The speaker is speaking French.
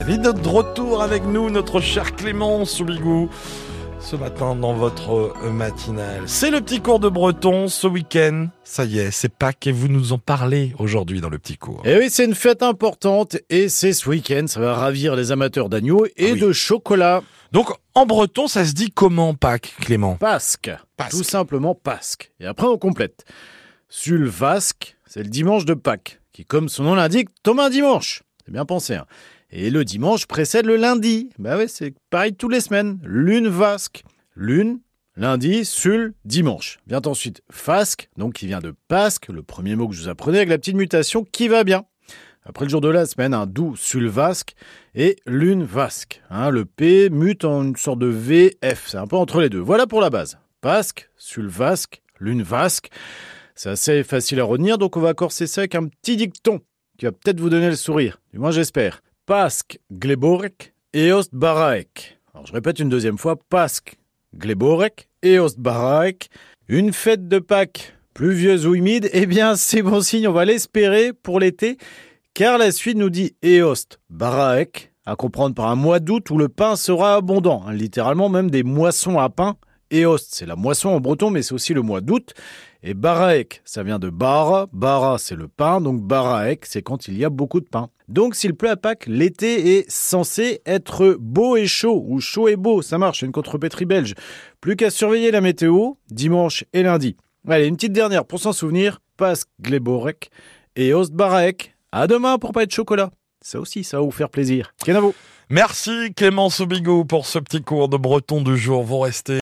Vite de retour avec nous, notre cher Clément Soubigou, ce matin dans votre matinale. C'est le petit cours de breton ce week-end. Ça y est, c'est Pâques et vous nous en parlez aujourd'hui dans le petit cours. Et oui, c'est une fête importante et c'est ce week-end. Ça va ravir les amateurs d'agneau et de chocolat. Donc, en breton, ça se dit comment Pâques, Clément ? Pasque. Tout simplement Pasque. Et après, on complète. Sulvasque, c'est le dimanche de Pâques, qui, comme son nom l'indique, tombe un dimanche. C'est bien pensé, hein. Et le dimanche précède le lundi. Bah ouais, c'est pareil tous les semaines. Lune vasque. Lune, lundi, sul, dimanche. Vient ensuite fasque, donc qui vient de pasque, le premier mot que je vous apprenais avec la petite mutation qui va bien. Après le jour de la semaine, un doux sulvasque et lune vasque. Le P mute en une sorte de VF. C'est un peu entre les deux. Voilà pour la base. Pasque, sulvasque, lune vasque. C'est assez facile à retenir, donc on va corser ça avec un petit dicton qui va peut-être vous donner le sourire. Du moins, j'espère. Pasque, gleborek, eost baraek. Alors, je répète une deuxième fois. Pasque, gleborek, eost baraek. Une fête de Pâques pluvieuse ou humide, eh bien, c'est bon signe, on va l'espérer pour l'été, car la suite nous dit eost baraek, à comprendre par un mois d'août où le pain sera abondant. Littéralement, même des moissons à pain. Eost, c'est la moisson en breton, mais c'est aussi le mois d'août. Et baraek, ça vient de bara. Bara, c'est le pain. Donc baraek, c'est quand il y a beaucoup de pain. Donc s'il pleut à Pâques, l'été est censé être beau et chaud. Ou chaud et beau, ça marche, c'est une contrepétrie belge. Plus qu'à surveiller la météo, dimanche et lundi. Allez, une petite dernière pour s'en souvenir. Pasque gleborek et ost baraek. À demain pour pas être chocolat. Ça aussi, ça va vous faire plaisir. Kenavo. Merci Clément Soubigou pour ce petit cours de breton du jour. Vous restez